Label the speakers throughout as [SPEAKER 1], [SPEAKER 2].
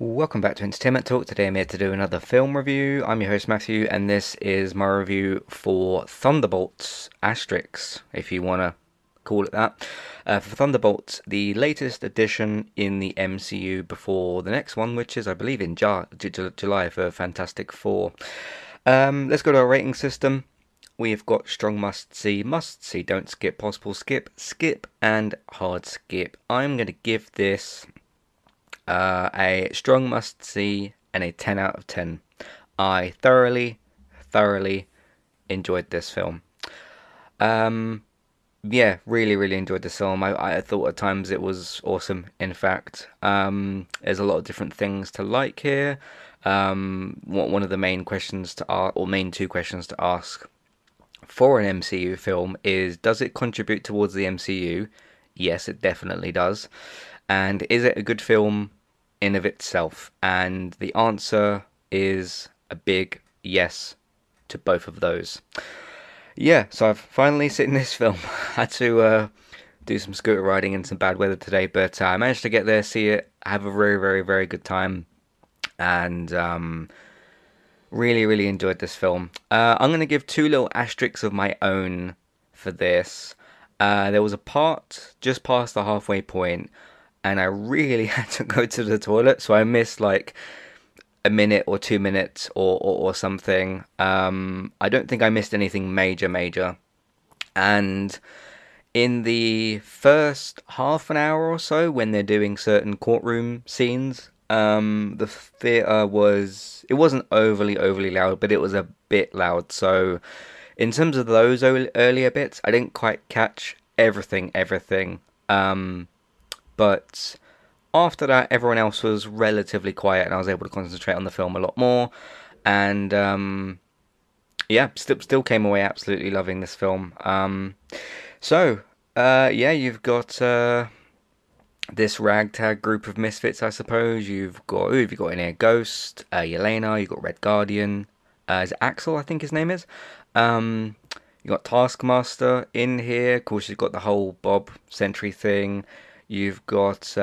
[SPEAKER 1] Welcome back to Entertainment Talk. Today I'm here to do another film review. I'm your host Matthew, and this is my review for Thunderbolts Asterix, if you want to call it that. For Thunderbolts, the latest addition in the MCU before the next one, which is, I believe, in July for Fantastic Four. Let's go to our rating system. We've got strong must see, don't skip, possible skip, skip, and hard skip. I'm going to give this a strong must see and a 10 out of 10. I thoroughly enjoyed this film. Yeah, really enjoyed this film. I thought at times it was awesome, in fact. There's a lot of different things to like here. One of the main questions to ask, or main two questions to ask for an MCU film is, does it contribute towards the MCU? Yes, it definitely does. And is it a good film in of itself? And the answer is a big yes to both of those. Yeah, so I've finally seen this film. Had to do some scooter riding in some bad weather today, but I managed to get there, see it, have a very good time, and really enjoyed this film. I'm going to give two little asterisks of my own for this. There was a part just past the halfway point, and I really had to go to the toilet, so I missed like a minute or 2 minutes or something. I don't think I missed anything major. And in the first half an hour or so, when they're doing certain courtroom scenes, the theater it wasn't overly loud, but it was a bit loud. So in terms of those earlier bits, I didn't quite catch everything. But after that, everyone else was relatively quiet, and I was able to concentrate on the film a lot more. And yeah, still came away absolutely loving this film. Yeah, you've got this ragtag group of misfits, I suppose. Who have you got in here? Ghost, Yelena. You've got Red Guardian. Is it Axel? I think his name is. You got Taskmaster in here. Of course, you've got the whole Bob Sentry thing. You've got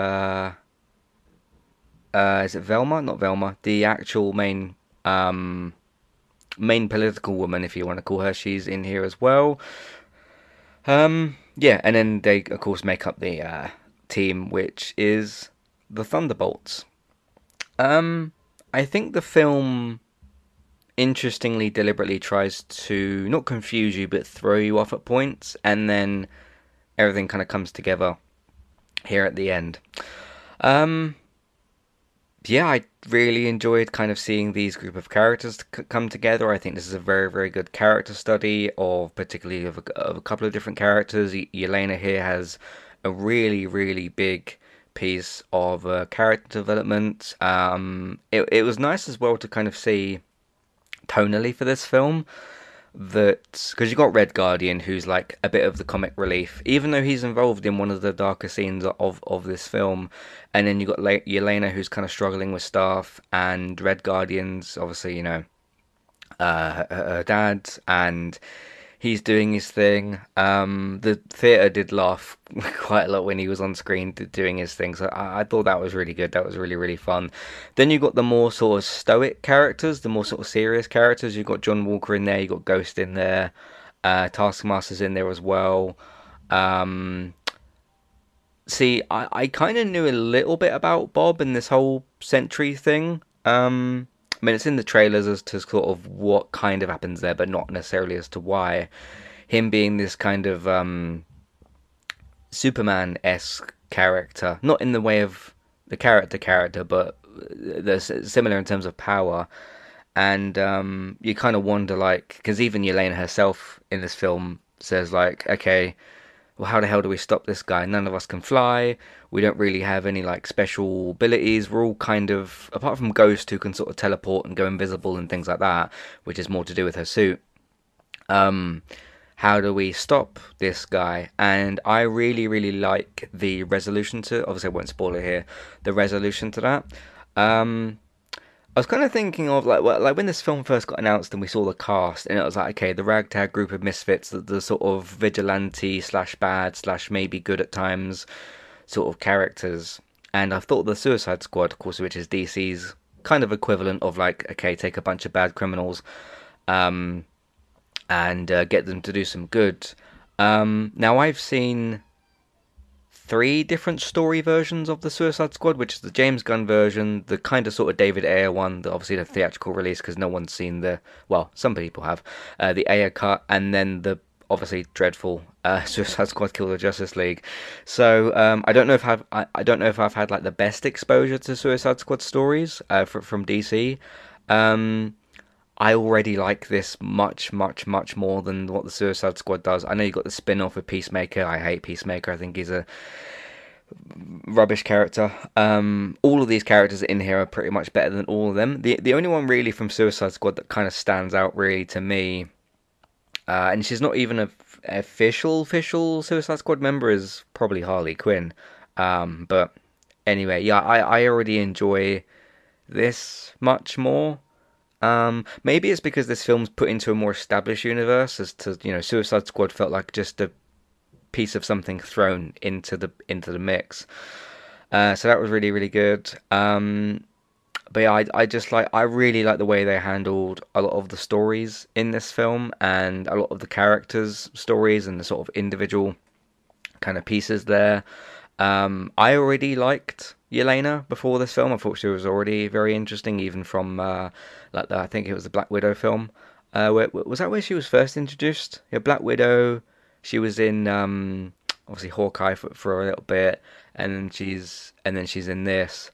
[SPEAKER 1] is it Velma? Not Velma. The actual main political woman, if you want to call her. She's in here as well. Yeah, and then they of course make up the team, which is the Thunderbolts. I think the film interestingly deliberately tries to not confuse you but throw you off at points, and then everything kind of comes together here at the end. Yeah, I really enjoyed kind of seeing these group of characters come together. I think this is a very good character study of particularly of a couple of different characters. Yelena here has a really big piece of character development. It was nice as well to kind of see tonally for this film that, because you got Red Guardian, who's like a bit of the comic relief, even though he's involved in one of the darker scenes of this film. And then you got Yelena, who's kind of struggling with stuff, and Red Guardian's obviously, her dad, and he's doing his thing. The theater did laugh quite a lot when he was on screen doing his thing, so I thought that was really good. That was really fun. Then you got the more sort of stoic characters, the more sort of serious characters. You've got John Walker in there, you got Ghost in there, Taskmaster's in there as well. See, I kind of knew a little bit about Bob and this whole Sentry thing. I mean, it's in the trailers as to sort of what kind of happens there, but not necessarily as to why. Him being this kind of Superman-esque character, not in the way of the character, but they're similar in terms of power. And you kind of wonder, like, because even Yelena herself in this film says, like, okay, well, how the hell do we stop this guy? None of us can fly. We don't really have any like special abilities. We're all kind of, apart from Ghost, who can sort of teleport and go invisible and things like that, which is more to do with her suit. How do we stop this guy? And I really like the resolution to. Obviously, I won't spoil it here. The resolution to that. I was kind of thinking of like when this film first got announced and we saw the cast, and it was like, okay, the ragtag group of misfits, the sort of vigilante slash bad slash maybe good at times sort of characters. And I've thought the Suicide Squad, of course, which is DC's kind of equivalent of like, okay, take a bunch of bad criminals, um, and get them to do some good. Now I've seen three different story versions of the Suicide Squad, which is the James Gunn version, the kind of sort of David Ayer one, the, obviously the theatrical release because no one's seen the, well, some people have, the Ayer cut, and then the obviously dreadful Suicide Squad Kill the Justice League. So I don't know if I don't know if I've had like the best exposure to Suicide Squad stories from DC. Um, I already like this much, much, much more than what the Suicide Squad does. I know you got the spin-off with Peacemaker. I hate Peacemaker. I think he's a rubbish character. All of these characters in here are pretty much better than all of them. The only one really from Suicide Squad that kind of stands out really to me, and she's not even a official Suicide Squad member, is probably Harley Quinn. But anyway, yeah, I already enjoy this much more. Maybe it's because this film's put into a more established universe, as to, you know, Suicide Squad felt like just a piece of something thrown into the mix. So that was really really good. But yeah, I just like, I really like the way they handled a lot of the stories in this film and a lot of the characters' stories and the sort of individual kind of pieces there. I already liked Yelena before this film. I thought she was already very interesting, even from like I think it was the Black Widow film. Was that where she was first introduced? Yeah, Black Widow. She was in obviously Hawkeye for a little bit, and then she's in this.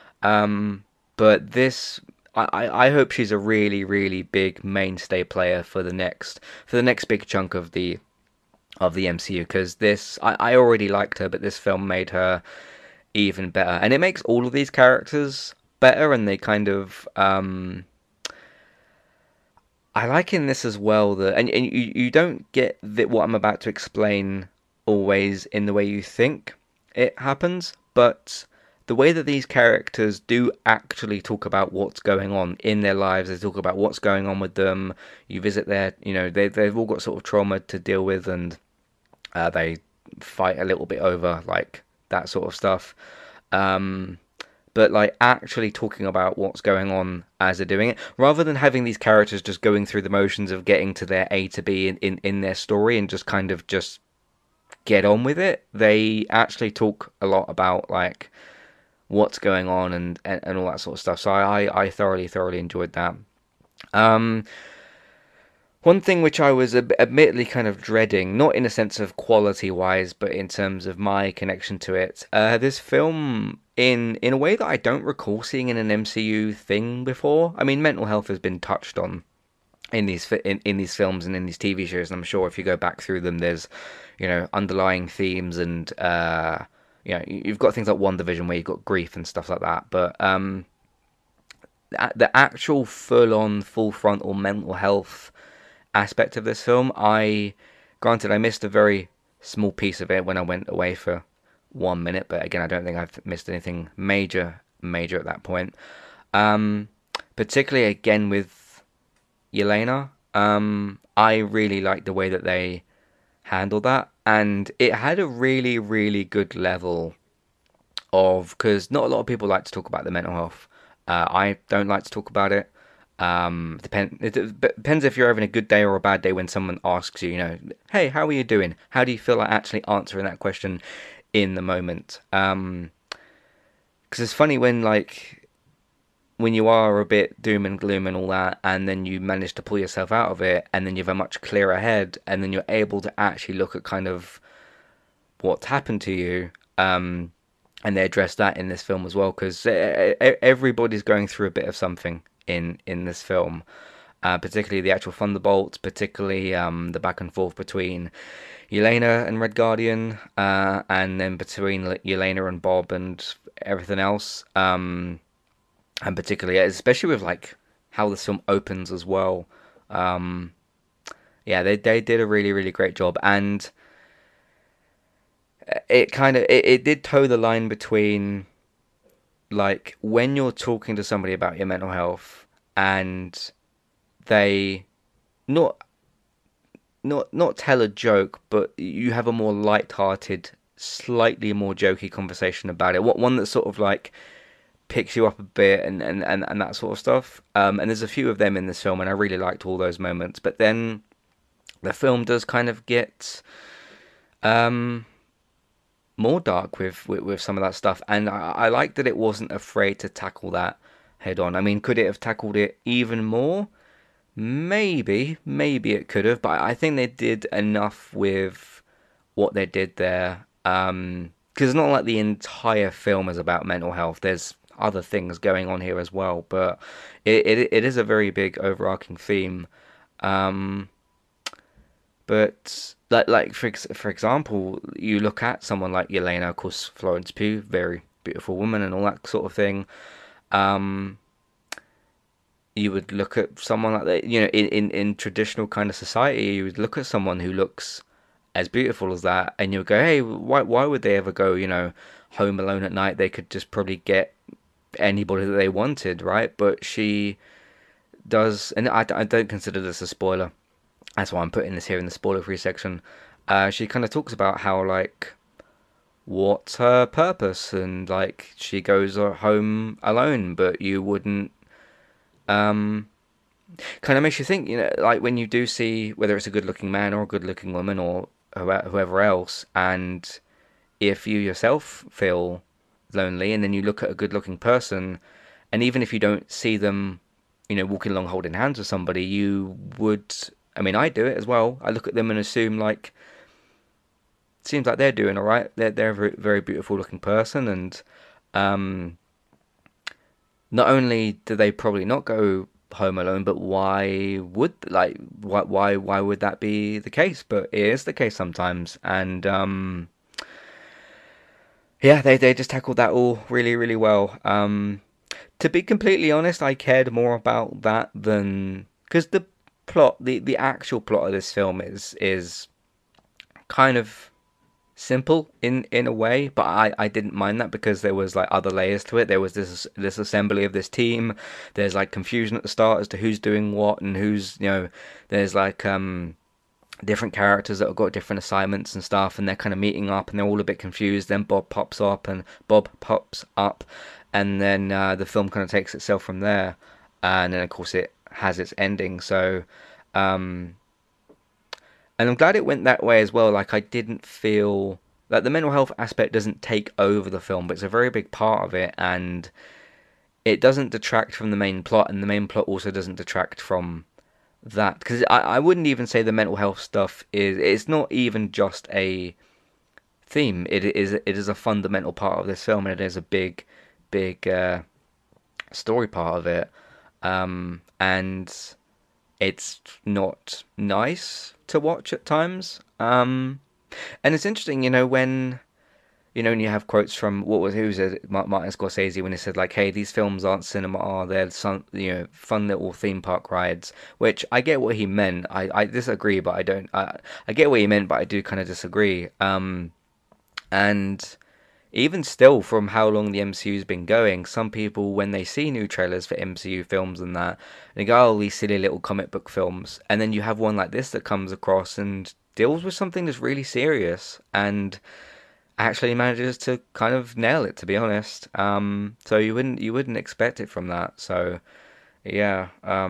[SPEAKER 1] But this, I hope she's a really really big mainstay player for the next big chunk of the MCU, because this, I already liked her, but this film made her even better, and it makes all of these characters better, and they kind of I like in this as well that, and you don't get that what I'm about to explain always in the way you think it happens, but the way that these characters do actually talk about what's going on in their lives, they talk about what's going on with them. You visit their, you know, they've all got sort of trauma to deal with, and they fight a little bit over like that sort of stuff. Um, but like actually talking about what's going on as they're doing it, rather than having these characters just going through the motions of getting to their A to B in their story and just kind of just get on with it. They actually talk a lot about like what's going on and all that sort of stuff. So I thoroughly enjoyed that. Um, One thing which I was admittedly kind of dreading, not in a sense of quality wise, but in terms of my connection to it, this film, in a way that I don't recall seeing in an MCU thing before. I mean, mental health has been touched on in these films and in these TV shows, and I'm sure if you go back through them, there's, you know, underlying themes, and you know, you've got things like WandaVision where you've got grief and stuff like that, but the actual full-on, full frontal mental health aspect of this film, granted I missed a very small piece of it when I went away for 1 minute, but again I don't think I've missed anything major at that point. Um, Particularly again with Yelena, I really liked the way that they handled that, and it had a really really good level of, because not a lot of people like to talk about their mental health. I don't like to talk about it. It depends if you're having a good day or a bad day when someone asks you, you know, hey, how are you doing? How do you feel like actually answering that question in the moment? Because it's funny when like when you are a bit doom and gloom and all that, and then you manage to pull yourself out of it, and then you have a much clearer head, and then you're able to actually look at kind of what's happened to you. And they address that in this film as well, because everybody's going through a bit of something in this film, particularly the actual Thunderbolts, particularly the back and forth between Yelena and Red Guardian, and then between Yelena and Bob and everything else, and particularly, especially with like how this film opens as well. Um, yeah, they did a really really great job, and it kind of it did toe the line between like when you're talking to somebody about your mental health and they not not tell a joke, but you have a more light-hearted slightly more jokey conversation about it. What one that sort of like picks you up a bit and that sort of stuff. And there's a few of them in this film, and I really liked all those moments. But then the film does kind of get um, more dark with some of that stuff, and I like that it wasn't afraid to tackle that head on. I mean, could it have tackled it even more? Maybe it could have, but I think they did enough with what they did there. Because it's not like the entire film is about mental health. There's other things going on here as well, but it is a very big overarching theme. Um, but for example, you look at someone like Yelena, of course, Florence Pugh, very beautiful woman and all that sort of thing. Um, you would look at someone like that, in traditional kind of society, you would look at someone who looks as beautiful as that, and you would go, hey, why would they ever go, home alone at night? They could just probably get anybody that they wanted, right? But she does, and I don't consider this a spoiler. That's why I'm putting this here in the spoiler-free section. She kind of talks about how like what's her purpose, and like she goes home alone, but you wouldn't. Um, Kind of makes you think, like when you do see whether it's a good-looking man or a good-looking woman or whoever else, and if you yourself feel lonely, and then you look at a good-looking person, and even if you don't see them, walking along holding hands with somebody, you would. I mean, I do it as well. I look at them and assume like, seems like they're doing all right. They're a very, very beautiful looking person, and um, not only do they probably not go home alone, but why would that be the case? But it is the case sometimes, and yeah, they just tackled that all really really well. To be completely honest, I cared more about that than because the actual plot of this film is kind of simple in a way, but I didn't mind that because there was like other layers to it. There was this assembly of this team. There's like confusion at the start as to who's doing what and who's there's like different characters that have got different assignments and stuff, and they're kind of meeting up and they're all a bit confused. Then Bob pops up, and then the film kind of takes itself from there, and then of course it has its ending. So um and I'm glad it went that way as well. Like I didn't feel like the mental health aspect doesn't take over the film, but it's a very big part of it, and it doesn't detract from the main plot, and the main plot also doesn't detract from that. Because I wouldn't even say the mental health stuff is. It's not even just a theme. It is a fundamental part of this film, and it is a big story part of it. And it's not nice to watch at times. And it's interesting, when you have quotes from who's it, Martin Scorsese, when he said like, "Hey, these films aren't cinema, are they're some fun little theme park rides." Which I get what he meant. I disagree, but I don't. I get what he meant, but I do kind of disagree. And even still, from how long the MCU's been going, some people, when they see new trailers for MCU films and that, they go, "Oh, these silly little comic book films." And then you have one like this that comes across and deals with something that's really serious and actually manages to kind of nail it, to be honest. So you wouldn't expect it from that. So yeah,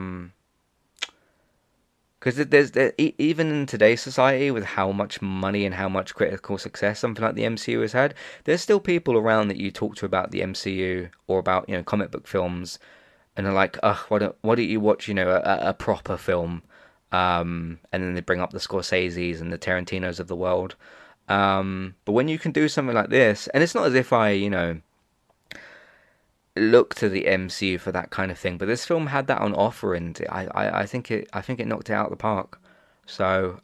[SPEAKER 1] because even in today's society, with how much money and how much critical success something like the MCU has had, there's still people around that you talk to about the MCU or about comic book films, and they're like, "Ugh, why don't you watch a proper film?" And then they bring up the Scorseses and the Tarantinos of the world. But when you can do something like this, and it's not as if I look to the MCU for that kind of thing. But this film had that on offer, and I think it knocked it out of the park. So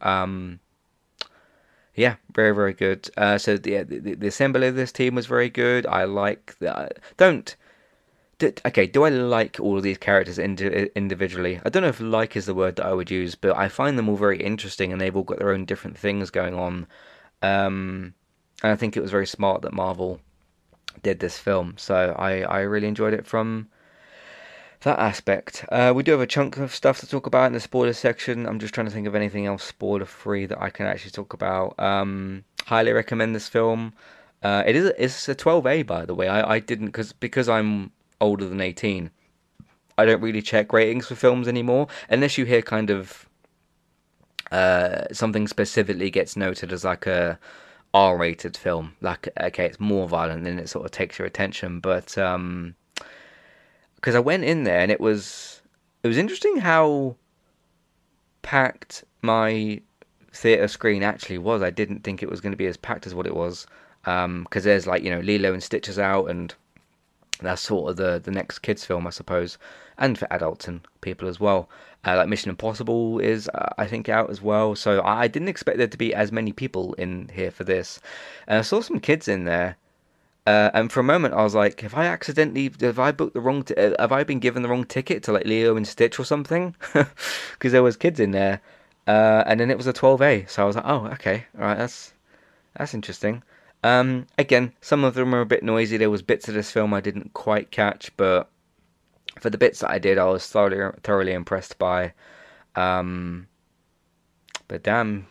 [SPEAKER 1] yeah, very very good. So the assembly of this team was very good. I like that. Okay, do I like all of these characters individually? I don't know if like is the word that I would use, but I find them all very interesting, and they've all got their own different things going on. And I think it was very smart that Marvel did this film. So I really enjoyed it from that aspect. We do have a chunk of stuff to talk about in the spoiler section. I'm just trying to think of anything else spoiler free that I can actually talk about. Highly recommend this film. It's a 12A, by the way. I didn't because I'm older than 18. I don't really check ratings for films anymore unless you hear kind of something specifically gets noted as like a R-rated film. Like, okay, it's more violent, then it sort of takes your attention. But because I went in there and it was interesting how packed my theater screen actually was. I didn't think it was going to be as packed as what it was. Because there's like Lilo and Stitch is out, and that's sort of the next kids film, I suppose, and for adults and people as well. Like Mission Impossible is, I think, out as well. So I didn't expect there to be as many people in here for this. And I saw some kids in there, and for a moment I was like, have I booked the wrong, have I been given the wrong ticket to like Leo and Stitch or something? Because there was kids in there, and then it was a 12A. So I was like, oh, okay, all right, that's interesting. Again, some of them are a bit noisy. There was bits of this film I didn't quite catch, but for the bits that I did, I was thoroughly impressed by. Um, but damn,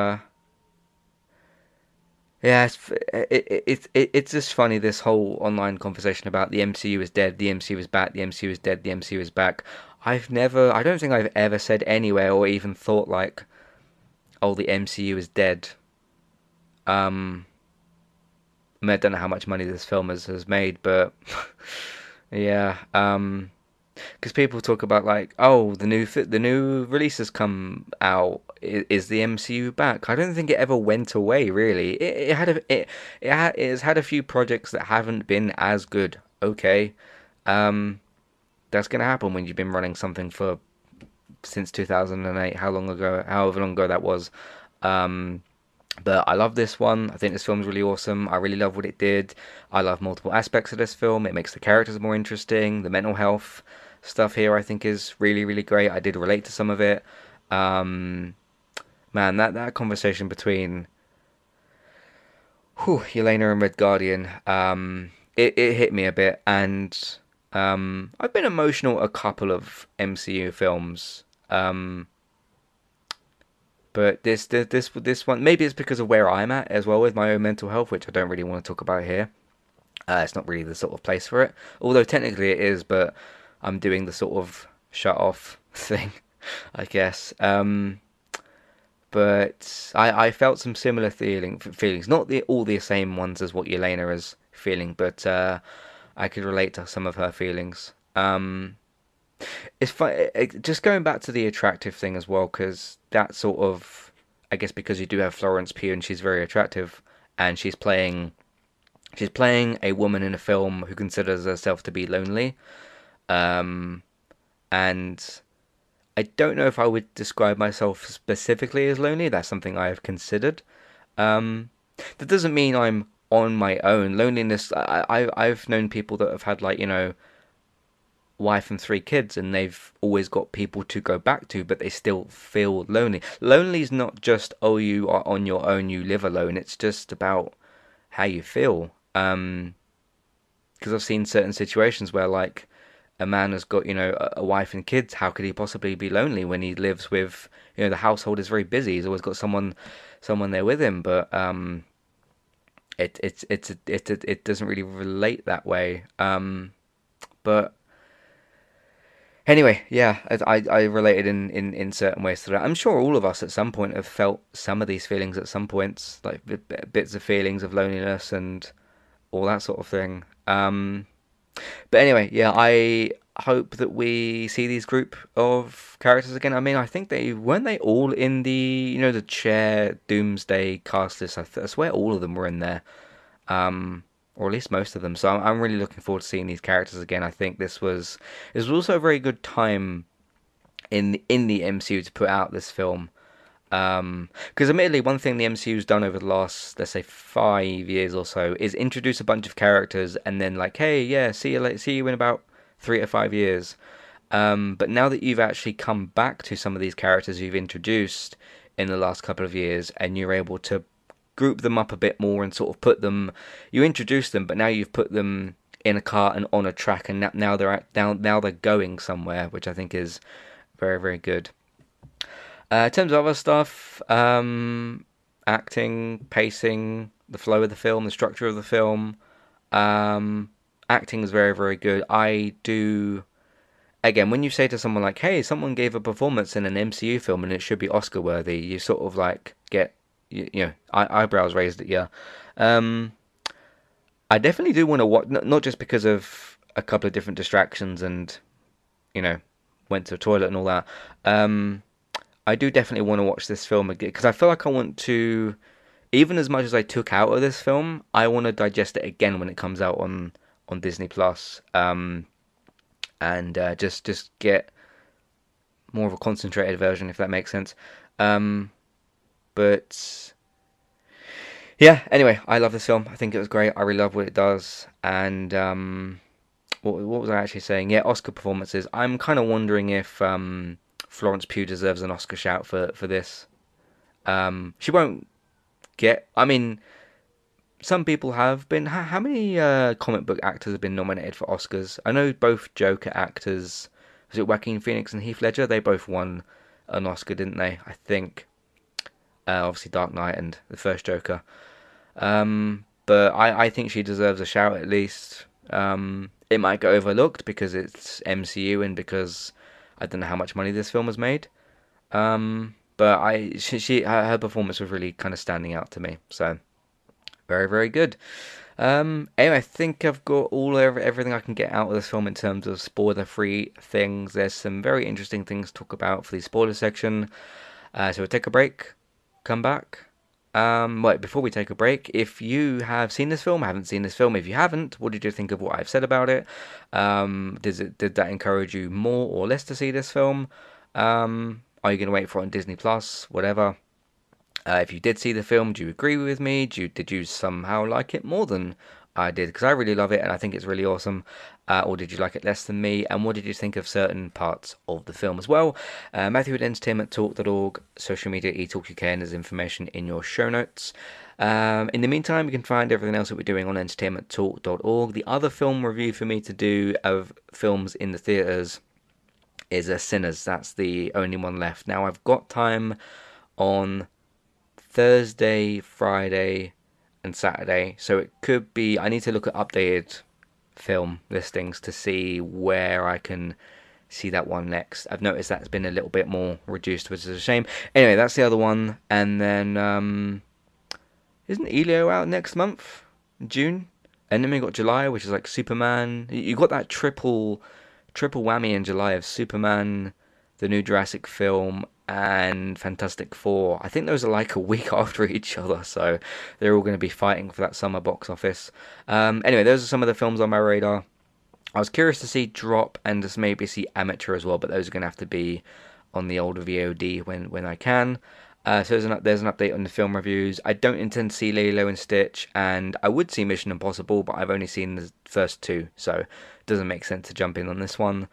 [SPEAKER 1] yeah, it's just funny this whole online conversation about the MCU is dead, the MCU is back, the MCU is dead, the MCU is back. I don't think I've ever said anywhere or even thought like, oh, the MCU is dead. Um, I mean, I don't know how much money this film has made, but yeah. Because people talk about like, oh, the new releases come out. Is the MCU back? I don't think it ever went away. Really, it has had a few projects that haven't been as good. Okay, um, that's gonna happen when you've been running something for since 2008. How long ago? However long ago that was. Um, but I love this one. I think this film's really awesome. I really love what it did. I love multiple aspects of this film. It makes the characters more interesting. The mental health stuff here I think is really, really great. I did relate to some of it. Um, Man, that conversation between Yelena and Red Guardian, it hit me a bit, and I've been emotional at a couple of MCU films. But this one, maybe it's because of where I'm at as well with my own mental health, which I don't really want to talk about here. It's not really the sort of place for it. Although technically it is, but I'm doing the sort of shut off thing, I guess. But I felt some similar feelings, not all the same ones as what Yelena is feeling, but I could relate to some of her feelings. It's fun, just going back to the attractive thing as well, because that sort of, I guess, because you do have Florence Pugh and she's very attractive, and she's playing a woman in a film who considers herself to be lonely. Um, and I don't know if I would describe myself specifically as lonely. That's something I have considered. Um, that doesn't mean I'm on my own. Loneliness. I've known people that have had like wife and three kids, and they've always got people to go back to, but they still feel lonely. Lonely is not just, oh, you are on your own, you live alone. It's just about how you feel. Because I've seen certain situations where like a man has got a wife and kids. How could he possibly be lonely when he lives with the household is very busy. He's always got someone there with him, but it doesn't really relate that way. But anyway, yeah, I related in certain ways to that. I'm sure all of us at some point have felt some of these feelings at some points, like bits of feelings of loneliness and all that sort of thing. But anyway, yeah, I hope that we see these group of characters again. I mean, I think they weren't they all in the Chair Doomsday cast list. I swear all of them were in there, or at least most of them. So I'm really looking forward to seeing these characters again. I think this was also a very good time in the MCU to put out this film. Because admittedly, one thing the MCU's done over the last, let's say, 5 years or so is introduce a bunch of characters and then like, hey, yeah, see you in about 3 to 5 years. But now that you've actually come back to some of these characters you've introduced in the last couple of years, and you're able to group them up a bit more and sort of you introduce them, but now you've put them in a car and on a track, and now now they're going somewhere, which I think is very, very good. In terms of other stuff, acting, pacing, the flow of the film, the structure of the film. Acting is very, very good. I do. Again, when you say to someone like, "Hey, someone gave a performance in an MCU film and it should be Oscar worthy," you sort of like get eyebrows raised at you. Um, I definitely do want to watch, not just because of a couple of different distractions and you know went to the toilet and all that. Um, I do definitely want to watch this film again because I feel like I want to, even as much as I took out of this film, I want to digest it again when it comes out on Disney Plus. And just get more of a concentrated version, if that makes sense. Um, but yeah, anyway, I love this film. I think it was great. I really love what it does. And what was I actually saying? Yeah, Oscar performances. I'm kind of wondering if Florence Pugh deserves an Oscar shout for this. She won't get. I mean, some people have been. How many comic book actors have been nominated for Oscars? I know both Joker actors. Was it Joaquin Phoenix and Heath Ledger? They both won an Oscar, didn't they? I think. Obviously, Dark Knight and the first Joker. But I think she deserves a shout at least. It might get overlooked because it's MCU and because I don't know how much money this film has made. But her performance was really kind of standing out to me. So very, very good. Anyway, I think I've got everything I can get out of this film in terms of spoiler-free things. There's some very interesting things to talk about for the spoiler section. So we'll take a break, come back. Wait, before we take a break, if you have seen this film, haven't seen this film, if you haven't, what did you think of what I've said about it? Did that encourage you more or less to see this film? Are you going to wait for it on Disney Plus? Whatever. If you did see the film, do you agree with me? Did you somehow like it more than I did? Because I really love it and I think it's really awesome. Or did you like it less than me? And what did you think of certain parts of the film as well? Matthew at entertainmenttalk.org, social media, eTalk UK, and there's information in your show notes. In the meantime, you can find everything else that we're doing on entertainmenttalk.org. The other film review for me to do of films in the theatres is Sinners. That's the only one left. Now, I've got time on Thursday, Friday, and Saturday. So it could be. I need to look at updated film listings to see where I can see that one next. I've noticed that's been a little bit more reduced, which is a shame. Anyway, that's the other one. And then isn't Elio out next month, June? And then we got July, which is like Superman. You got that triple whammy in July of Superman, the new Jurassic film, and Fantastic Four. I think those are like a week after each other, so they're all going to be fighting for that summer box office. Anyway, those are some of the films on my radar. I was curious to see Drop and just maybe see Amateur as well, but those are going to have to be on the older VOD when I can. So there's an update on the film reviews. I don't intend to see Lilo and Stitch, and I would see Mission Impossible, but I've only seen the first two, so it doesn't make sense to jump in on this one.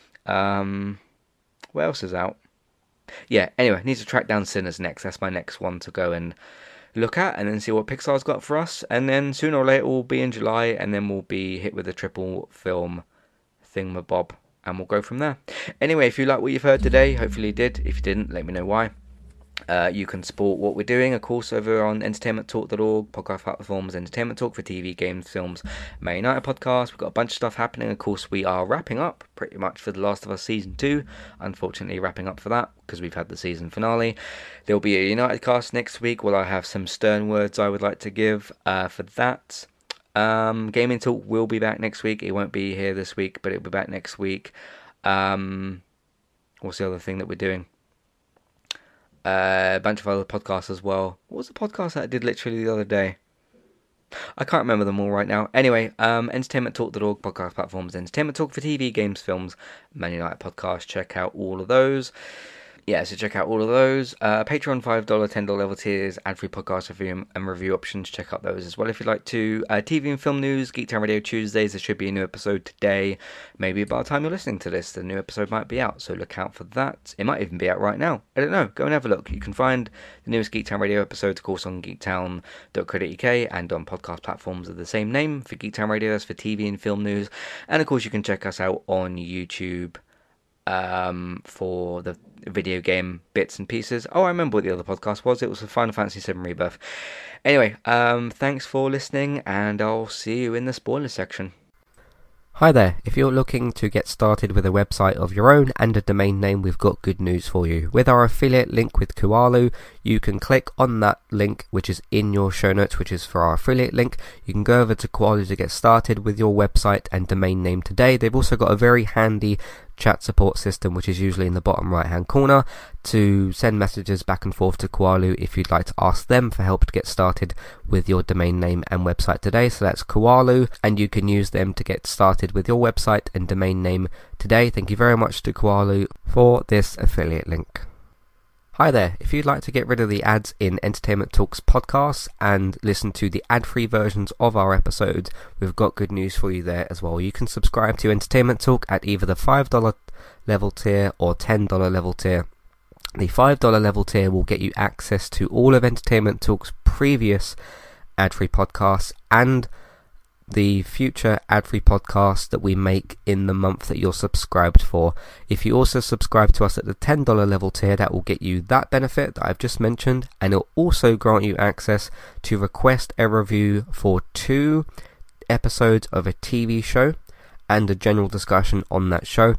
[SPEAKER 1] What else is out? Yeah, anyway, need to track down Sinners next. That's my next one to go and look at and then see what Pixar's got for us. And then sooner or later we'll be in July and then we'll be hit with a triple film thingamabob and we'll go from there. Anyway, if you like what you've heard today, hopefully you did. If you didn't, let me know why. You can support what we're doing, of course, over on entertainmenttalk.org, podcast platforms, Entertainment Talk for TV, games, films, Man United podcast. We've got a bunch of stuff happening. Of course, we are wrapping up pretty much for The Last of Us Season 2. Unfortunately, wrapping up for that because we've had the season finale. There'll be a United cast next week. Well, I have some stern words I would like to give for that. Gaming Talk will be back next week. It won't be here this week, but it'll be back next week. What's the other thing that we're doing? A bunch of other podcasts as well. What was the podcast that I did literally the other day? I can't remember them all right now. Anyway, entertainmenttalk.org, podcast platforms, Entertainment Talk for TV, games, films, Man United podcast. Check out all of those. Yeah, so check out all of those. Patreon, $5, $10 level tiers, ad-free podcast review and review options. Check out those as well if you'd like to. TV and film news, Geektown Radio Tuesdays. There should be a new episode today. Maybe by the time you're listening to this, the new episode might be out, so look out for that. It might even be out right now. I don't know. Go and have a look. You can find the newest Geektown Radio episode, of course, on geektown.co.uk and on podcast platforms of the same name for Geektown Radio. That's for TV and film news. And, of course, you can check us out on YouTube for the video game bits and pieces. Oh, I remember what the other podcast was. It was the Final Fantasy VII Rebirth. Anyway, thanks for listening, and I'll see you in the spoiler section.
[SPEAKER 2] Hi there, if you're looking to get started with a website of your own and a domain name, we've got good news for you. With our affiliate link with Kualu, you can click on that link which is in your show notes, which is for our affiliate link. You can go over to Kualu to get started with your website and domain name today. They've also got a very handy chat support system, which is usually in the bottom right hand corner, to send messages back and forth to Kualu if you'd like to ask them for help to get started with your domain name and website today. So that's Kualu, and you can use them to get started with your website and domain name today. Thank you very much to Kualu for this affiliate link. Hi there, if you'd like to get rid of the ads in Entertainment Talks podcasts and listen to the ad-free versions of our episodes, we've got good news for you there as well. You can subscribe to Entertainment Talk at either the $5 level tier or $10 level tier. The $5 level tier will get you access to all of Entertainment Talk's previous ad-free podcasts and the future ad-free podcasts that we make in the month that you're subscribed for. If you also subscribe to us at the $10 level tier, that will get you that benefit that I've just mentioned, and it'll also grant you access to request a review for 2 episodes of a TV show and a general discussion on that show,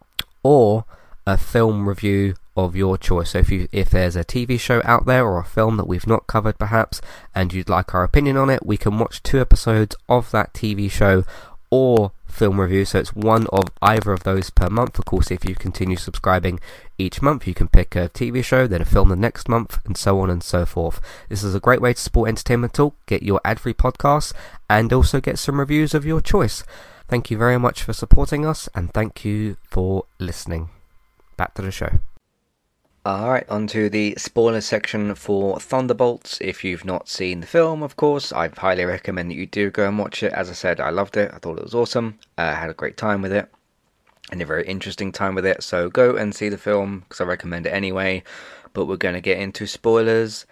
[SPEAKER 2] or a film review of your choice. So if there's a TV show out there or a film that we've not covered perhaps, and you'd like our opinion on it, we can watch 2 episodes of that TV show or film review. So it's one of either of those per month. Of course, if you continue subscribing each month, you can pick a TV show, then a film the next month, and so on and so forth. This is a great way to support Entertainment Talk, get your ad-free podcasts, and also get some reviews of your choice. Thank you very much for supporting us, and thank you for listening. Back to the show.
[SPEAKER 1] Alright, on to the spoiler section for Thunderbolts. If you've not seen the film, of course, I highly recommend that you do go and watch it. As I said, I loved it. I thought it was awesome. I had a great time with it, and a very interesting time with it. So go and see the film, because I recommend it anyway. But we're going to get into spoilers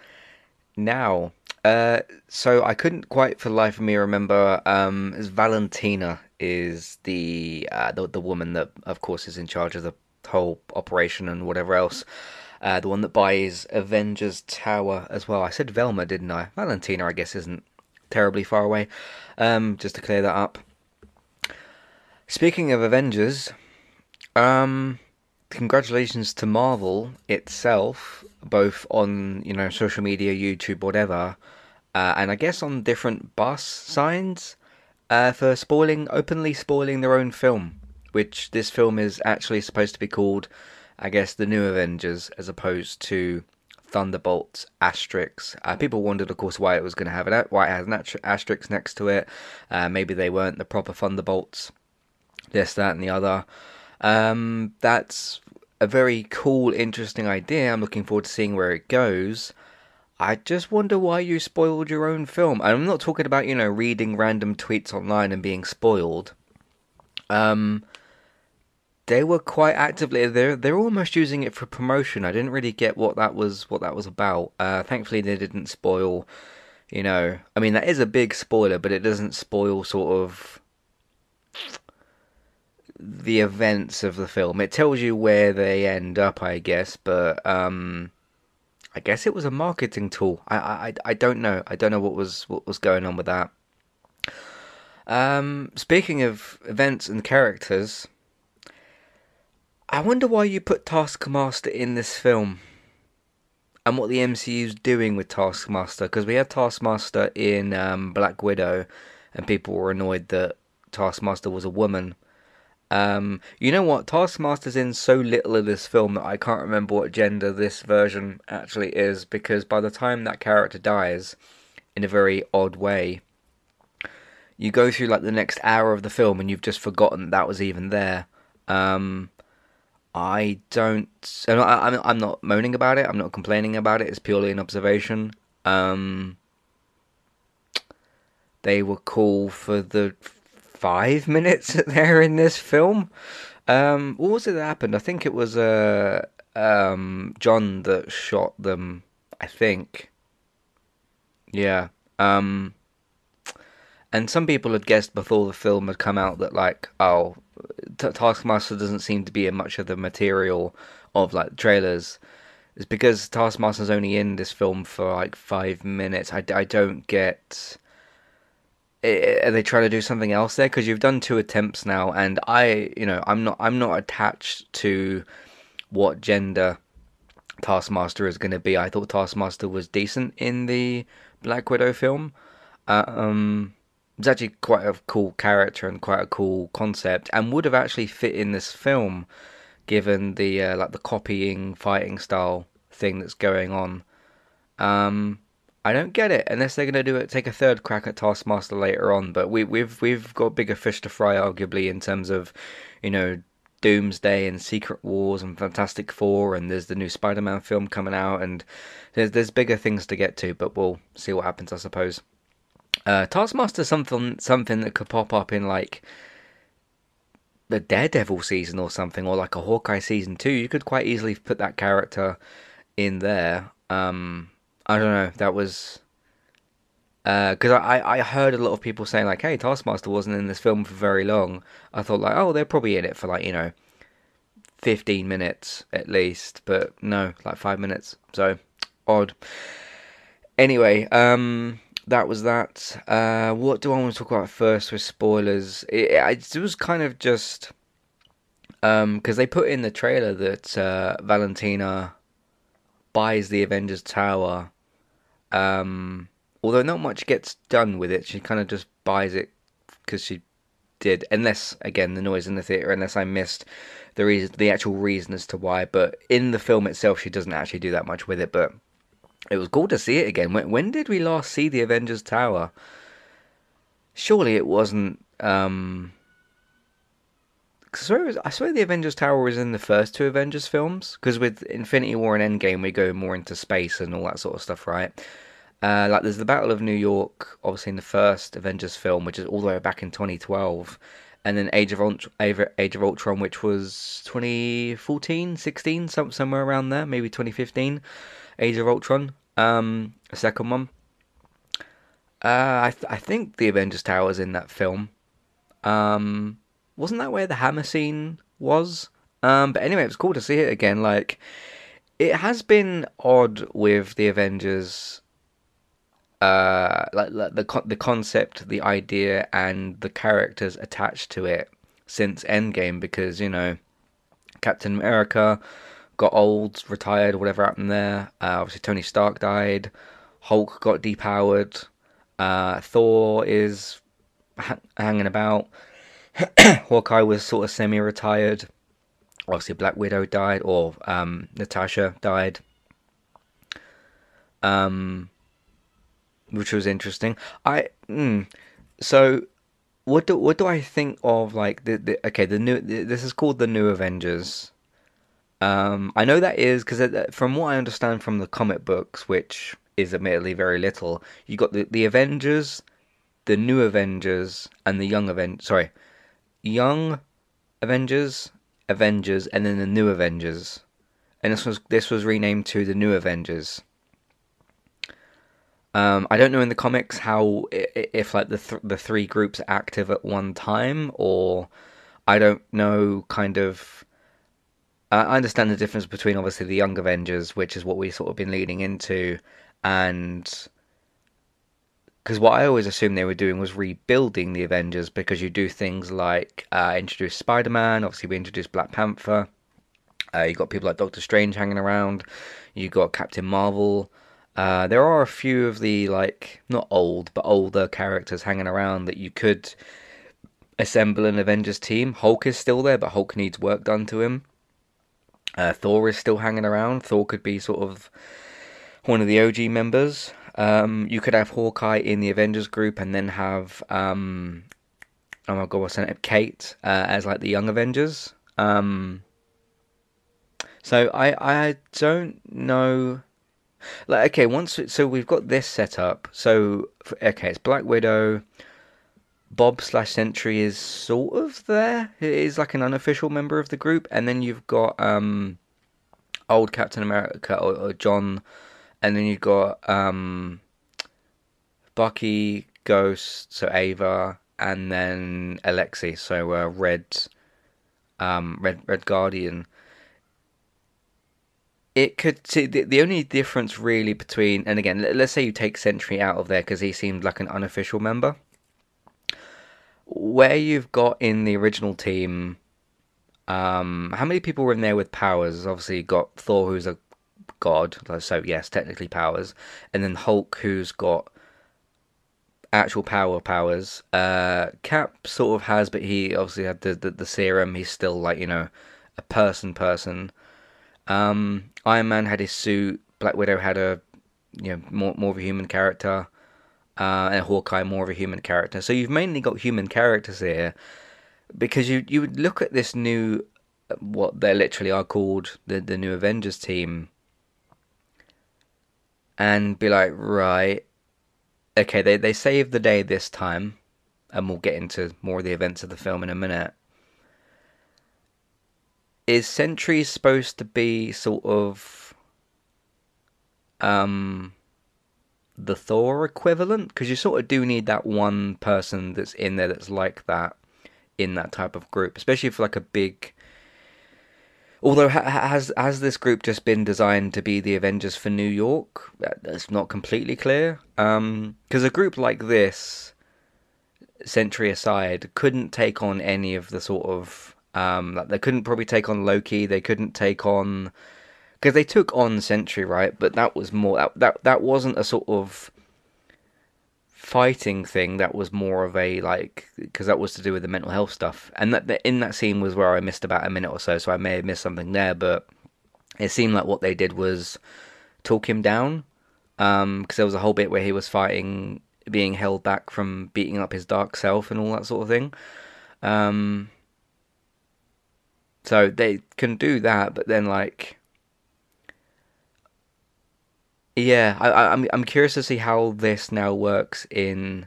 [SPEAKER 1] now. So I couldn't quite for the life of me remember, as Valentina is the woman that, of course, is in charge of the whole operation and whatever else. The one that buys Avengers Tower as well. I said Velma, didn't I? Valentina, I guess, isn't terribly far away. Just to clear that up. Speaking of Avengers, congratulations to Marvel itself, both on, social media, YouTube, whatever, and I guess on different bus signs, for openly spoiling their own film, which this film is actually supposed to be called, I guess, The New Avengers, as opposed to Thunderbolts asterisk. People wondered, of course, why it was going to have why it has an asterisk next to it. Maybe they weren't the proper Thunderbolts. This, that, and the other. That's a very cool, interesting idea. I'm looking forward to seeing where it goes. I just wonder why you spoiled your own film. I'm not talking about, reading random tweets online and being spoiled. They were quite actively, they're almost using it for promotion. I didn't really get what that was about. Thankfully they didn't spoil, I mean, that is a big spoiler, but it doesn't spoil sort of the events of the film. It tells you where they end up, I guess, but I guess it was a marketing tool. I don't know. I don't know what was going on with that. Speaking of events and characters, I wonder why you put Taskmaster in this film, and what the MCU's doing with Taskmaster, because we had Taskmaster in Black Widow, and people were annoyed that Taskmaster was a woman. You know what? Taskmaster's in so little of this film that I can't remember what gender this version actually is, because by the time that character dies, in a very odd way, you go through like the next hour of the film and you've just forgotten that was even there. I'm not moaning about it. I'm not complaining about it. It's purely an observation. They were cool for the 5 minutes that they're in this film. What was it that happened? I think it was John that shot them. I think. Yeah. And some people had guessed before the film had come out that, like, oh, Taskmaster doesn't seem to be in much of the material of like the trailers. It's because Taskmaster's only in this film for like 5 minutes. I don't get. Are they trying to do something else there? Because you've done two attempts now, and I'm not attached to what gender Taskmaster is going to be. I thought Taskmaster was decent in the Black Widow film. It's actually quite a cool character and quite a cool concept, and would have actually fit in this film given the like the copying fighting style thing that's going on. Um, I don't get it unless they're gonna do it. Take a third crack at Taskmaster later on, but we've got bigger fish to fry, arguably in terms of, you know, Doomsday and Secret Wars and Fantastic Four, and there's the new Spider-Man film coming out, and there's bigger things to get to. But we'll see what happens, I suppose. Taskmaster something that could pop up in like the Daredevil season or something, or like a Hawkeye season 2. You could quite easily put that character in there. I don't know. That was because I heard a lot of people saying like, "Hey, Taskmaster wasn't in this film for very long." I thought like, "Oh, they're probably in it for like 15 minutes at least," but no, like 5 minutes. So odd. Anyway, that was that. What do I want to talk about first with spoilers? It was kind of just because they put in the trailer that Valentina buys the Avengers Tower. Although not much gets done with it, she kind of just buys it because she did. Unless again the noise in the theater, unless I missed the actual reason as to why. But in the film itself, she doesn't actually do that much with it. But it was cool to see it again. When did we last see the Avengers Tower? Surely it wasn't. 'Cause I swear the Avengers Tower was in the first two Avengers films. Because with Infinity War and Endgame, we go more into space and all that sort of stuff, right? Like there's the Battle of New York, obviously in the first Avengers film, which is all the way back in 2012, and then Age of Ultron, which was 2014, 16, somewhere around there, maybe 2015. Age of Ultron, a second one. I think the Avengers Tower is in that film. Wasn't that where the hammer scene was? But anyway, it was cool to see it again. Like it has been odd with the Avengers, like the concept, the idea, and the characters attached to it since Endgame, because Captain America got old, retired, whatever happened there. Obviously, Tony Stark died. Hulk got depowered. Thor is hanging about. Hawkeye was sort of semi-retired. Obviously, Black Widow died, or Natasha died, which was interesting. So what do I think of like the new this is called the New Avengers. I know that is because from what I understand from the comic books, which is admittedly very little, you got the Avengers, the New Avengers, and the Young Avengers, Avengers, and then the New Avengers. And this was renamed to the New Avengers. I don't know in the comics how if like the three groups are active at one time, or I don't know. Kind of, I understand the difference between obviously the Young Avengers, which is what we sort of been leading into, and because what I always assumed they were doing was rebuilding the Avengers, because you do things like introduce Spider-Man. Obviously, we introduced Black Panther. You got people like Doctor Strange hanging around. You got Captain Marvel. There are a few of the like not old but older characters hanging around that you could assemble an Avengers team. Hulk is still there, but Hulk needs work done to him. Thor is still hanging around. Thor could be sort of one of the OG members. You could have Hawkeye in the Avengers group, and then have oh my god, what's her name? Kate as like the Young Avengers. So I don't know. Like okay, so we've got this set up. So okay, it's Black Widow. Bob/Sentry is sort of there. He is like an unofficial member of the group, and then you've got old Captain America, or John, and then you've got Bucky, Ghost, so Ava, and then Alexei, so Red. Red Guardian. It could see the only difference really between, and again, let's say you take Sentry out of there because he seemed like an unofficial member. Where you've got in the original team, how many people were in there with powers? Obviously, you got Thor, who's a god, so yes, technically powers, and then Hulk, who's got actual powers. Cap sort of has, but he obviously had the serum. He's still like a person. Iron Man had his suit. Black Widow had a more of a human character, and Hawkeye more of a human character. So you've mainly got human characters here because you would look at this new what they literally are called the new Avengers team and be like, right, okay, they saved the day this time, and we'll get into more of the events of the film in a minute. Is Sentry supposed to be sort of um the Thor equivalent? Because you sort of do need that one person that's in there that's like that in that type of group, especially for like a big. Although has this group just been designed to be the Avengers for New York? That's not completely clear. Because a group like this, Sentry aside, couldn't take on any of the sort of like they couldn't probably take on Loki. They couldn't take on because they took on Sentry, right? But that was more that wasn't a sort of fighting thing. That was more of a like because that was to do with the mental health stuff. And that in that scene was where I missed about a minute or so. So I may have missed something there, but it seemed like what they did was talk him down. Because there was a whole bit where he was fighting, being held back from beating up his dark self and all that sort of thing. Um, so they can do that, but then like yeah, I'm curious to see how this now works in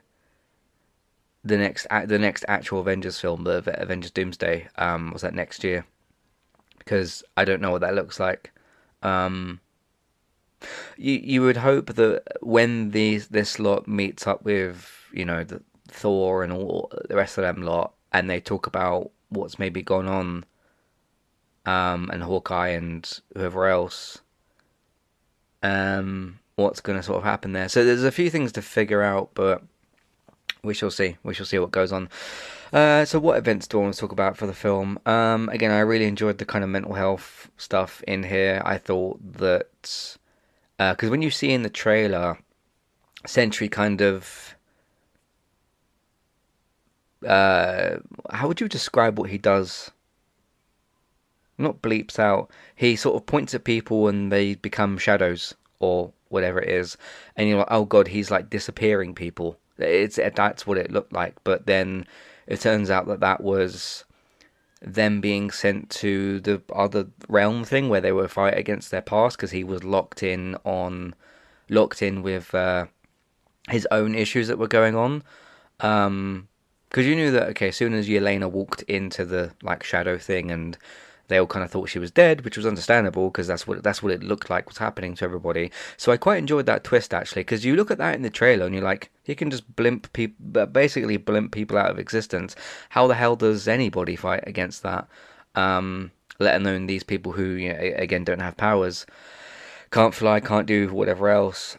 [SPEAKER 1] the next actual Avengers film, the Avengers Doomsday. Was that next year? Because I don't know what that looks like. Um, you would hope that when this lot meets up with the Thor and all the rest of them lot, and they talk about what's maybe gone on, and Hawkeye and whoever else, what's going to sort of happen there. So there's a few things to figure out, but we shall see. We shall see what goes on. So what events do I want to talk about for the film? Again, I really enjoyed the kind of mental health stuff in here. I thought that because when you see in the trailer, Sentry kind of how would you describe what he does? Not bleeps out. He sort of points at people and they become shadows or whatever it is, and you're like, oh god, he's like disappearing people. That's what it looked like, but then it turns out that that was them being sent to the other realm thing where they were fight against their past because he was locked in with his own issues that were going on. Because you knew that okay, as soon as Yelena walked into the like shadow thing, and they all kind of thought she was dead, which was understandable because that's what it looked like was happening to everybody. So I quite enjoyed that twist actually, because you look at that in the trailer and you're like, he can just basically blimp people out of existence. How the hell does anybody fight against that? Let alone these people who again don't have powers, can't fly, can't do whatever else.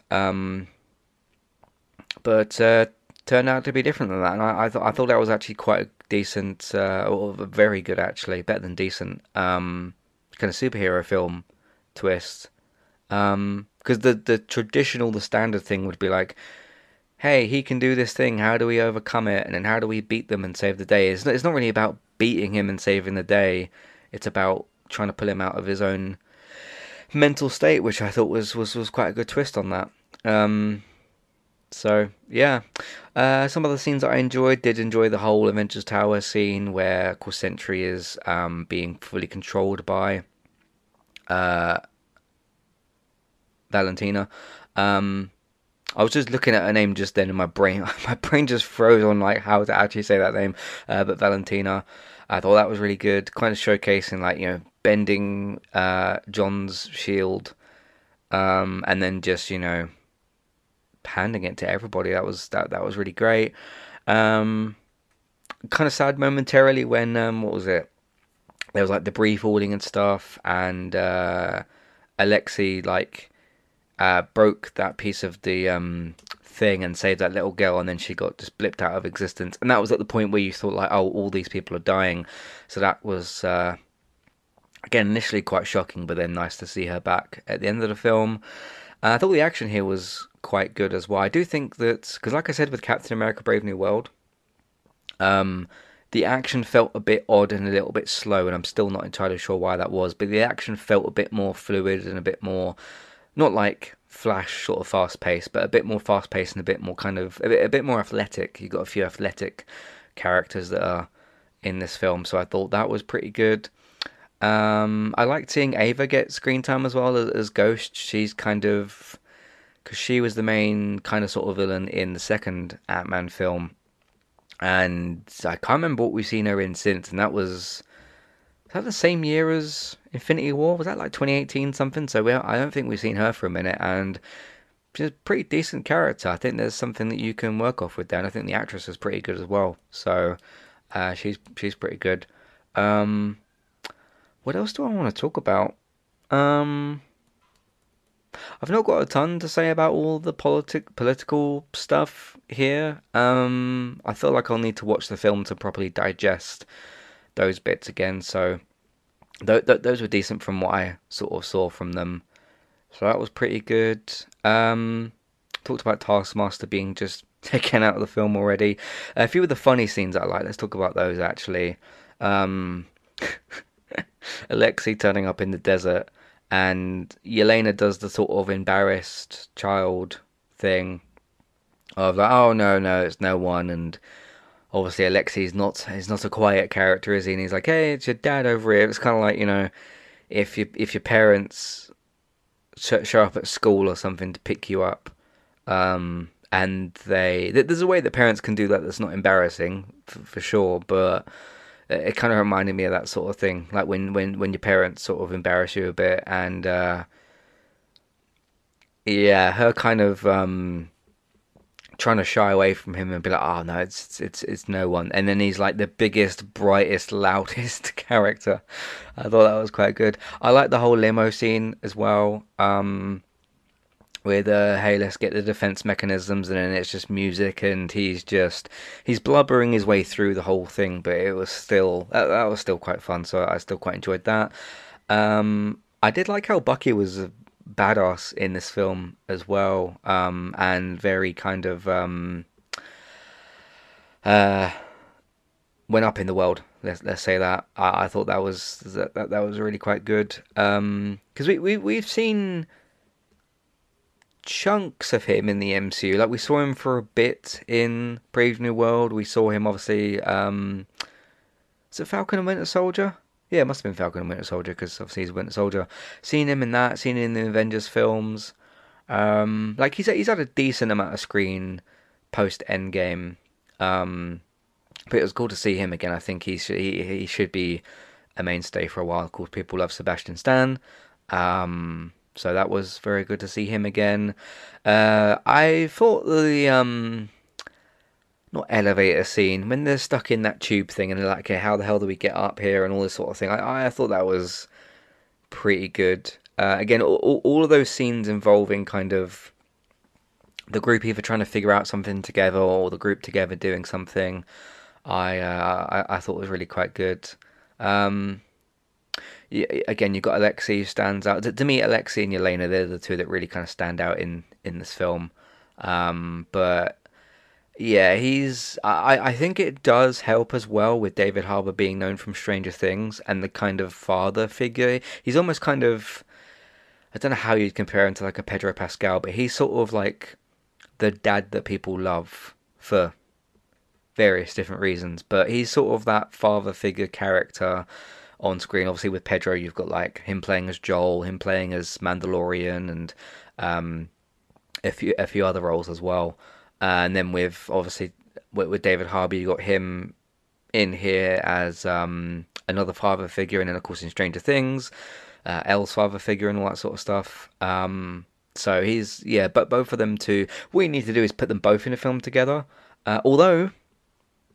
[SPEAKER 1] But turned out to be different than that, and I thought that was actually quite a decent, or very good actually, better than decent, kind of superhero film twist. Because the traditional, the standard thing would be like, hey, he can do this thing. How do we overcome it? And then how do we beat them and save the day? It's not really about beating him and saving the day. It's about trying to pull him out of his own mental state, which I thought was quite a good twist on that. So yeah, some of the scenes that I did enjoy the whole Avengers Tower scene where, of course, Sentry is being fully controlled by uh, Valentina. Um, I was just looking at her name just then, and my brain my brain just froze on like how to actually say that name. But Valentina, I thought that was really good, kind of showcasing like bending John's shield, and then just handing it to everybody. That was really great. Um, Kind of sad momentarily when what was it? there was like debris falling and stuff, and Alexei like broke that piece of the thing and saved that little girl, and then she got just blipped out of existence. And that was at the point where you thought like, oh, all these people are dying. So that was again initially quite shocking, but then nice to see her back at the end of the film. I thought the action here was quite good as well. I do think that because, like I said, with Captain America: Brave New World, um, the action felt a bit odd and a little bit slow, and I'm still not entirely sure why that was. But the action felt a bit more fluid and a bit more not like Flash sort of fast paced, but a bit more fast paced and a bit more kind of a bit more athletic. You got a few athletic characters that are in this film, so I thought that was pretty good. I liked seeing Ava get screen time as well as Ghost. She's kind of because she was the main kind of sort of villain in the second Ant-Man film, and I can't remember what we've seen her in since, and that was that the same year as Infinity War? Was that like 2018 something? So I don't think we've seen her for a minute, and she's a pretty decent character. I think there's something that you can work off with there, and I think the actress is pretty good as well. So she's pretty good. Um, what else do I want to talk about? Um, I've not got a ton to say about all the political stuff here. I feel like I'll need to watch the film to properly digest those bits again. So those were decent from what I sort of saw from them. So that was pretty good. Talked about Taskmaster being just taken out of the film already. A few of the funny scenes I like. Let's talk about those actually. Um, Alexei turning up in the desert, and Yelena does the sort of embarrassed child thing of like, oh no, no, it's no one, and obviously Alexei's not he's not a quiet character, is he? And he's like, hey, it's your dad over here. It's kind of like if your parents show up at school or something to pick you up, and there's a way that parents can do that that's not embarrassing for sure, but it kind of reminded me of that sort of thing, like when your parents sort of embarrass you a bit, and yeah, her kind of trying to shy away from him and be like, oh no, it's no one, and then he's like the biggest, brightest, loudest character. I thought that was quite good. I like the whole limo scene as well. With hey, let's get the defense mechanisms, and then it's just music, and he's blubbering his way through the whole thing, but it was still that was still quite fun, so I still quite enjoyed that. I did like how Bucky was a badass in this film as well, and very kind of uh, went up in the world. Let's say that. I thought that was really quite good. Because we've seen chunks of him in the MCU. Like we saw him for a bit in Brave New World. We saw him obviously. Is it Falcon and Winter Soldier? Yeah, it must have been Falcon and Winter Soldier because obviously he's a Winter Soldier. Seen him in that. Seen him in the Avengers films. Like he's had a decent amount of screen post Endgame. But it was cool to see him again. I think he should be a mainstay for a while. Of course, people love Sebastian Stan. So that was very good to see him again. I thought the not elevator scene when they're stuck in that tube thing and they're like, okay, how the hell do we get up here and all this sort of thing. I thought that was pretty good. Again, all of those scenes involving kind of the group either trying to figure out something together or the group together doing something. I thought was really quite good. Um, yeah, again, you've got Alexei who stands out. To me, Alexei and Yelena, they're the two that really kind of stand out in this film. But yeah, I think it does help as well with David Harbour being known from Stranger Things and the kind of father figure. He's almost kind of, I don't know how you'd compare him to like a Pedro Pascal, but he's sort of like the dad that people love for various different reasons. But he's sort of that father figure character on screen. Obviously, with Pedro, you've got like him playing as Joel, him playing as Mandalorian, and um, a few other roles as well. And then with obviously with David Harbour, you got him in here as another father figure, and then of course in Stranger Things, Elle's father figure, and all that sort of stuff. So he's yeah, but both of them too. What you need to do is put them both in a film together. Although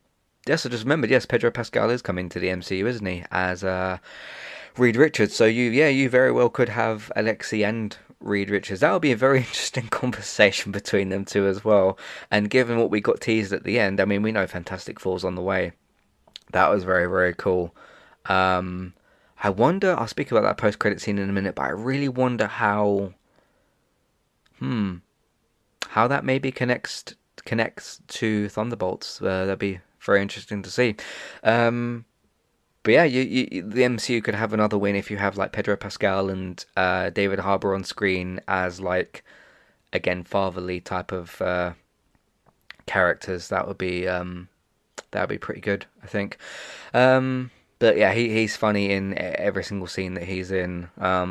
[SPEAKER 1] yes, I just remembered. Yes, Pedro Pascal is coming to the MCU, isn't he? As Reed Richards. So you very well could have Alexi and Reed Richards. That would be a very interesting conversation between them two as well. And given what we got teased at the end, I mean, we know Fantastic Four's on the way. That was very, very cool. Um, I wonder. I'll speak about that post-credit scene in a minute, but I really wonder hmm, how that maybe connects to Thunderbolts. That'd be very interesting to see. Um, but yeah, the MCU could have another win if you have like Pedro Pascal and David Harbour on screen as like again fatherly type of characters. That would be pretty good, I think. But yeah, he's funny in every single scene that he's in.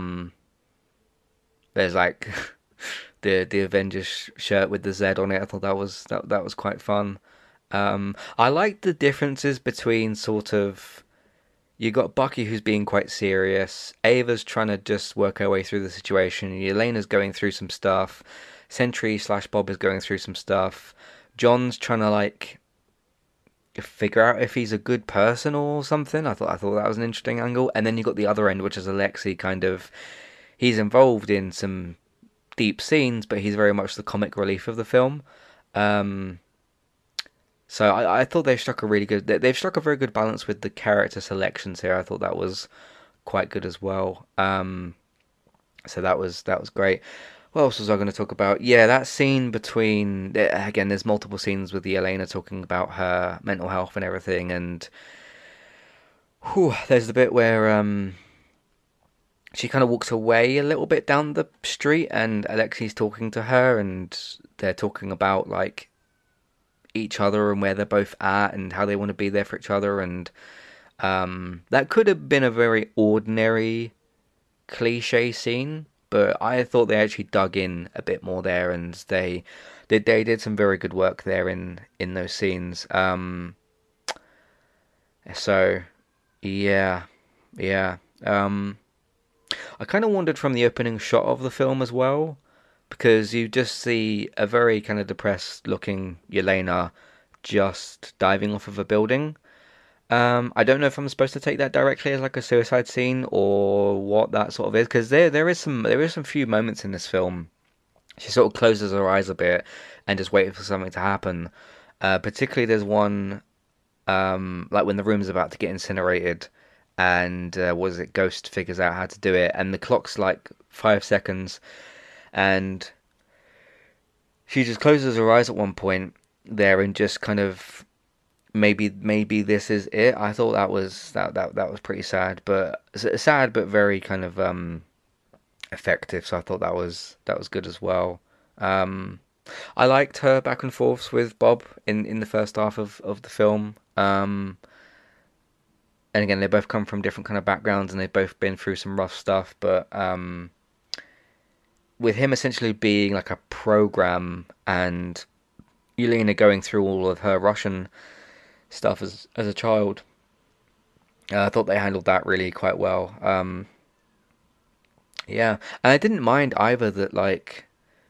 [SPEAKER 1] There's like the Avengers shirt with the Z on it. I thought that was quite fun. I like the differences between sort of you got Bucky who's being quite serious, Ava's trying to just work her way through the situation, Elena's going through some stuff, Sentry slash Bob is going through some stuff, John's trying to like figure out if he's a good person or something. I thought that was an interesting angle. And then you got the other end, which is Alexei kind of he's involved in some deep scenes, but he's very much the comic relief of the film. Um, so I thought they struck a really good. They've struck a very good balance with the character selections here. I thought that was quite good as well. So that was great. What else was I going to talk about? Yeah, that scene between again, there's multiple scenes with the Elena talking about her mental health and everything, and whew, there's the bit where she kind of walks away a little bit down the street, and Alexi's talking to her, and they're talking about like each other and where they're both at and how they want to be there for each other, and that could have been a very ordinary cliche scene, but I thought they actually dug in a bit more there, and they did some very good work there in those scenes. So yeah, yeah. I kind of wondered from the opening shot of the film as well, because you just see a very kind of depressed looking Yelena just diving off of a building. I don't know if I'm supposed to take that directly as like a suicide scene or what that sort of is, because there is some few moments in this film. She sort of closes her eyes a bit and just waits for something to happen. Particularly, there's one like when the room's about to get incinerated, and was it Ghost figures out how to do it, and the clock's like 5 seconds, and she just closes her eyes at one point there and just kind of maybe this is it. I thought that was pretty sad, but sad but very kind of effective. So I thought that was good as well. Um, I liked her back and forths with Bob in the first half of the film. And again, they both come from different kind of backgrounds and they've both been through some rough stuff. But with him essentially being like a program and Yelena going through all of her Russian stuff as a child. I thought they handled that really quite well. Yeah, and I didn't mind either that like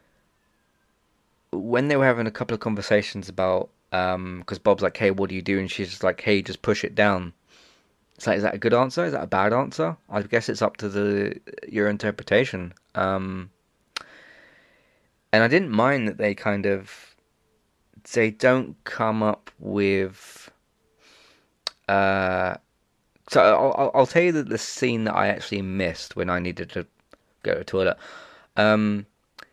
[SPEAKER 1] when they were having a couple of conversations about because Bob's like, "Hey, what do you do?" and she's just like, "Hey, just push it down." It's like, is that a good answer? Is that a bad answer? I guess it's up to the your interpretation. And I didn't mind that they don't come up with uh So I'll tell you that the scene that I actually missed when I needed to go to the toilet. Um,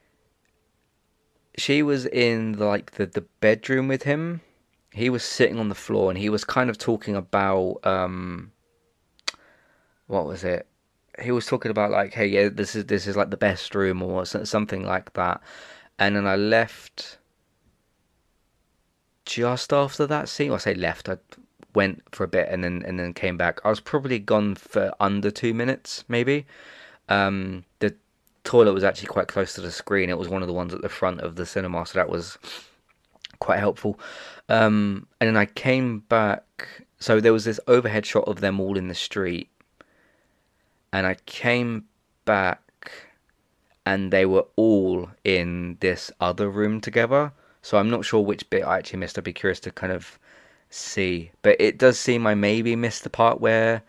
[SPEAKER 1] she was in like the bedroom with him. He was sitting on the floor and he was kind of talking about what was it? He was talking about like, hey, yeah, this is like the best room or something like that. And then I left just after that scene. Well, I say left. I went for a bit and then came back. I was probably gone for under 2 minutes, maybe. The toilet was actually quite close to the screen. It was one of the ones at the front of the cinema, so that was quite helpful. And then I came back. So there was this overhead shot of them all in the street, and I came back, and they were all in this other room together. So I'm not sure which bit I actually missed. I'd be curious to kind of see. But it does seem I maybe missed the part where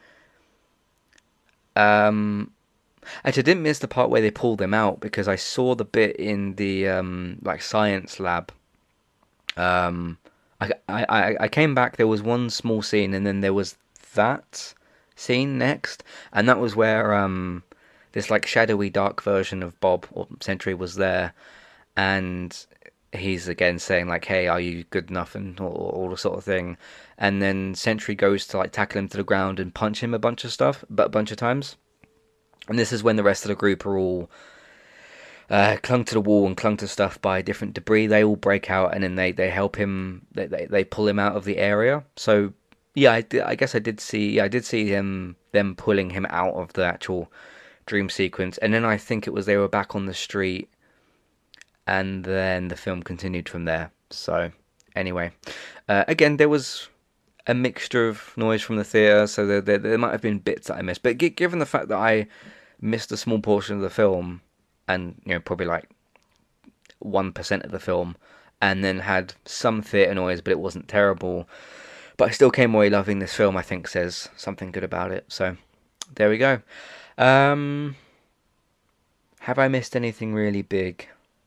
[SPEAKER 1] um actually I didn't miss the part where they pulled them out because I saw the bit in the like science lab. Um I came back, there was one small scene and then there was that scene next, and that was where this like shadowy dark version of Bob or Sentry was there, and he's again saying like, "Hey, are you good enough?" and all the sort of thing. And then Sentry goes to like tackle him to the ground and punch him a bunch of stuff, but a bunch of times. And this is when the rest of the group are all clung to the wall and clung to stuff by different debris. They all break out and then they help him. They pull him out of the area. So yeah, I guess I did see. Yeah, I did see them pulling him out of the actual dream sequence. And then I think it was they were back on the street, and then the film continued from there. So anyway, again, there was a mixture of noise from the theater, so there might have been bits that I missed. But given the fact that I missed a small portion of the film, and probably like 1% of the film, and then had some theater noise, but it wasn't terrible. But I still came away loving this film. I think says something good about it. So there we go. Um, have I missed anything really big?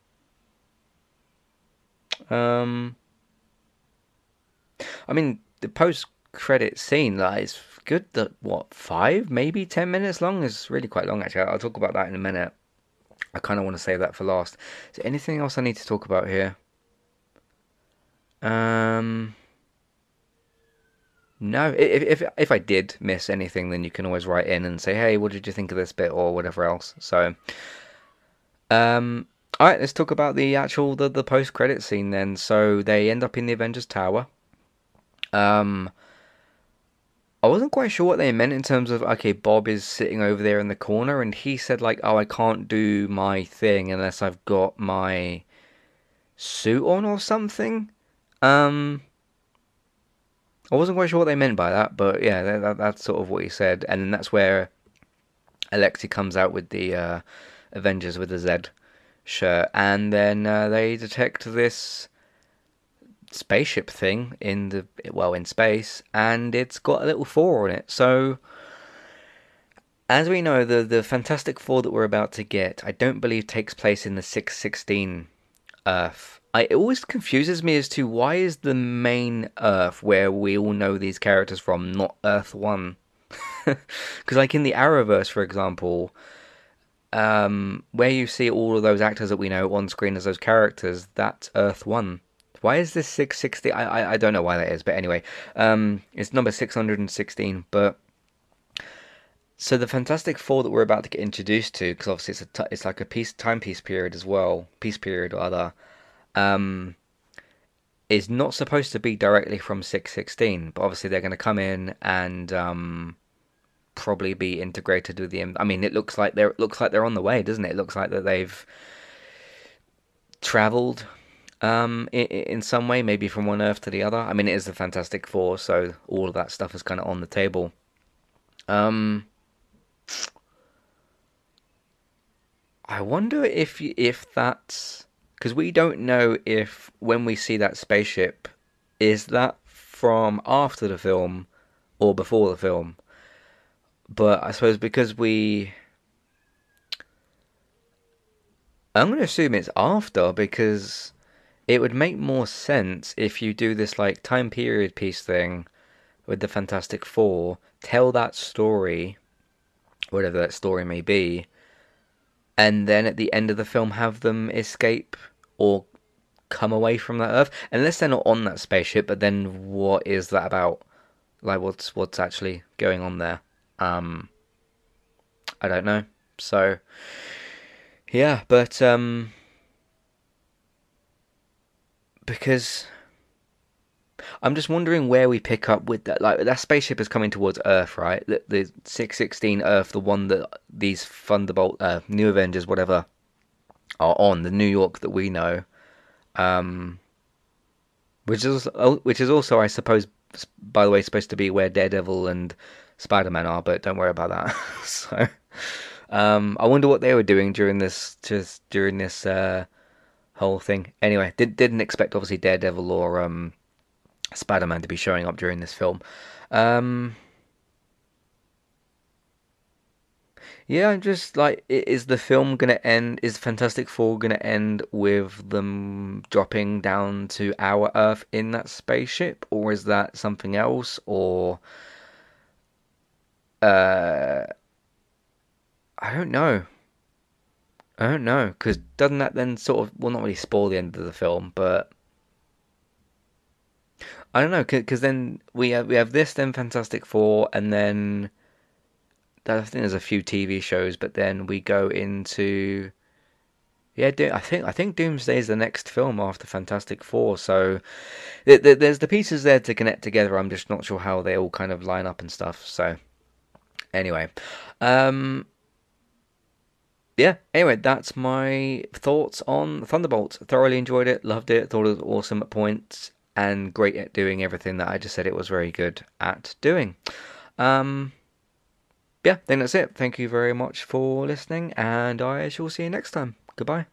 [SPEAKER 1] Um, I mean, the post-credit scene, like, is good. That what, 5, maybe 10 minutes long is really quite long. Actually, I'll talk about that in a minute. I kind of want to save that for last. Is there anything else I need to talk about here? Um, no. If I did miss anything, then you can always write in and say, "Hey, what did you think of this bit?" or whatever else. So, all right, let's talk about the actual the post credit scene then. So they end up in the Avengers Tower. Um, I wasn't quite sure what they meant in terms of okay, Bob is sitting over there in the corner, and he said like, "Oh, I can't do my thing unless I've got my suit on or something." Um, I wasn't quite sure what they meant by that, but yeah, that's sort of what he said, and then that's where Alexi comes out with the Avengers with the Z shirt, and then they detect this spaceship thing in space, and it's got a little four on it. So as we know, the Fantastic Four that we're about to get, I don't believe takes place in the 616 Earth. It always confuses me as to why is the main Earth where we all know these characters from not Earth 1? Because like in the Arrowverse, for example, where you see all of those actors that we know on screen as those characters, that's Earth 1. Why is this 660? I don't know why that is, but anyway, it's number 616. But so the Fantastic Four that we're about to get introduced to, because obviously it's like a timepiece period as well, peace period rather, um, is not supposed to be directly from 616, but obviously they're going to come in and probably be integrated with the. I mean, it looks like they're on the way, doesn't it? It looks like that they've traveled in some way, maybe from one Earth to the other. I mean, it is the Fantastic Four, so all of that stuff is kind of on the table. Um, I wonder if that's because we don't know if when we see that spaceship, is that from after the film or before the film. But I suppose because I'm going to assume it's after because it would make more sense if you do this like time period piece thing with the Fantastic Four, tell that story, whatever that story may be, and then at the end of the film have them escape or come away from that Earth. Unless they're not on that spaceship, but then what is that about? Like what's actually going on there? Um, I don't know. So yeah, but because I'm just wondering where we pick up with that. Like that spaceship is coming towards Earth, right? The 616 Earth, the one that these Thunderbolt, New Avengers, whatever, are on, the New York that we know. Um, which is also, I suppose, by the way, supposed to be where Daredevil and Spider-Man are. But don't worry about that. So, I wonder what they were doing during this whole thing. Anyway, didn't expect obviously Daredevil or Spider-Man to be showing up during this film. Um, yeah, I'm just like, is the film gonna end? Is Fantastic Four gonna end with them dropping down to our Earth in that spaceship, or is that something else? Or uh, I don't know. I don't know, because doesn't that then sort of, well, not really spoil the end of the film, but I don't know, because then we have this, then Fantastic Four, and then I think there's a few TV shows, but then we go into yeah, I think Doomsday is the next film after Fantastic Four, so there's the pieces there to connect together. I'm just not sure how they all kind of line up and stuff. So anyway, um, yeah. Anyway, that's my thoughts on Thunderbolts. Thoroughly enjoyed it, loved it, thought it was awesome at points, and great at doing everything that I just said it was very good at doing. Um, yeah, I think that's it. Thank you very much for listening, and I shall see you next time. Goodbye.